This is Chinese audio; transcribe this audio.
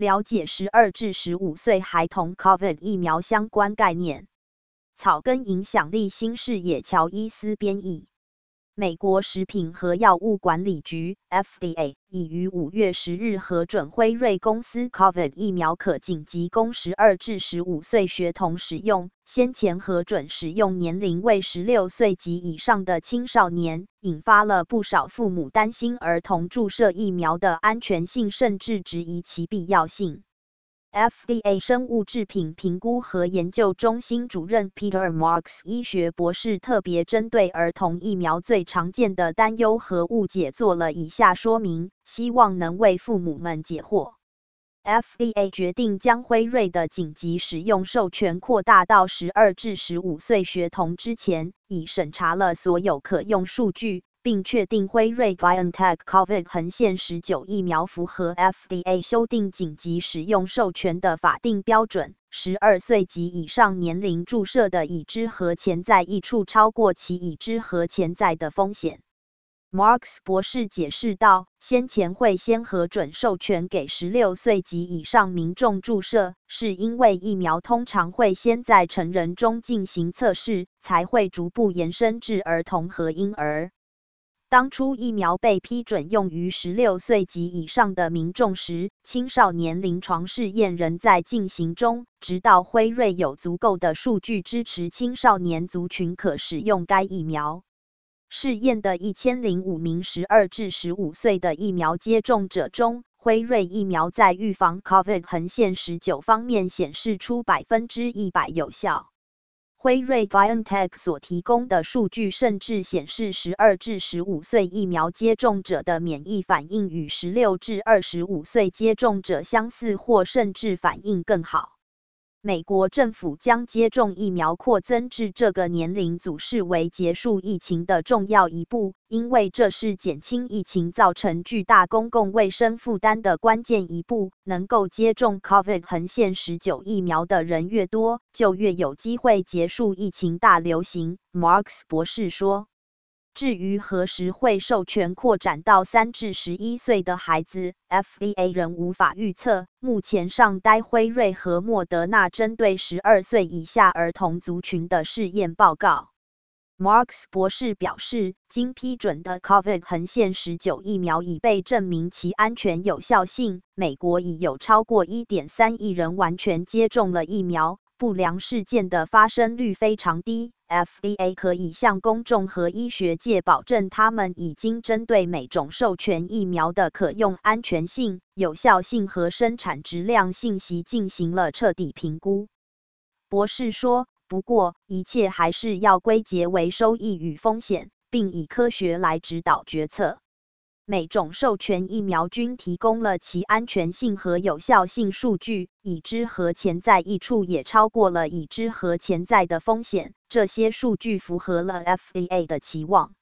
了解12至15岁孩童 COVID 疫苗相关概念。草根影响力新视野乔伊斯编译。美国食品和药物管理局 FDA 已于5月10日核准辉瑞公司 COVID 疫苗可紧急供12至15岁学童使用，先前核准使用年龄为16岁及以上的青少年，引发了不少父母担心儿童注射疫苗的安全性，甚至质疑其必要性。FDA 生物制品评估和研究中心主任 Peter Marks 医学博士特别针对儿童疫苗最常见的担忧和误解做了以下说明，希望能为父母们解惑。FDA 决定将辉瑞的紧急使用授权扩大到12至15岁学童之前，已审查了所有可用数据，并确定辉瑞 BioNTech COVID-19 疫苗符合 FDA 修订紧急使用授权的法定标准，12岁及以上年龄注射的已知和潜在益处超过其已知和潜在的风险。Marks 博士解释道，先前会先核准授权给16岁及以上民众注射，是因为疫苗通常会先在成人中进行测试，才会逐步延伸至儿童和婴儿。当初疫苗被批准用于16岁及以上的民众时，青少年临床试验仍在进行中，直到辉瑞有足够的数据支持青少年族群可使用该疫苗。试验的1005名12至15岁的疫苗接种者中，辉瑞疫苗在预防 COVID-19 方面显示出100%有效。辉瑞 BioNTech 所提供的数据甚至显示12至15岁疫苗接种者的免疫反应与16至25岁接种者相似，或甚至反应更好。美国政府将接种疫苗扩增至这个年龄组视为结束疫情的重要一步，因为这是减轻疫情造成巨大公共卫生负担的关键一步。能够接种 COVID-19 疫苗的人越多，就越有机会结束疫情大流行。Marks 博士说。至于何时会授权扩展到3至11岁的孩子 ，FDA 仍无法预测。目前尚待辉瑞和莫德纳针对12岁以下儿童族群的试验报告。Marks 博士表示，经批准的 COVID-19 疫苗已被证明其安全有效性。美国已有超过 1.3 亿人完全接种了疫苗，不良事件的发生率非常低。FDA 可以向公众和医学界保证，他们已经针对每种授权疫苗的可用安全性、有效性和生产质量信息进行了彻底评估。博士说，不过，一切还是要归结为收益与风险，并以科学来指导决策。每种授权疫苗均提供了其安全性和有效性数据，已知和潜在益处也超过了已知和潜在的风险，这些数据符合了 FDA 的期望。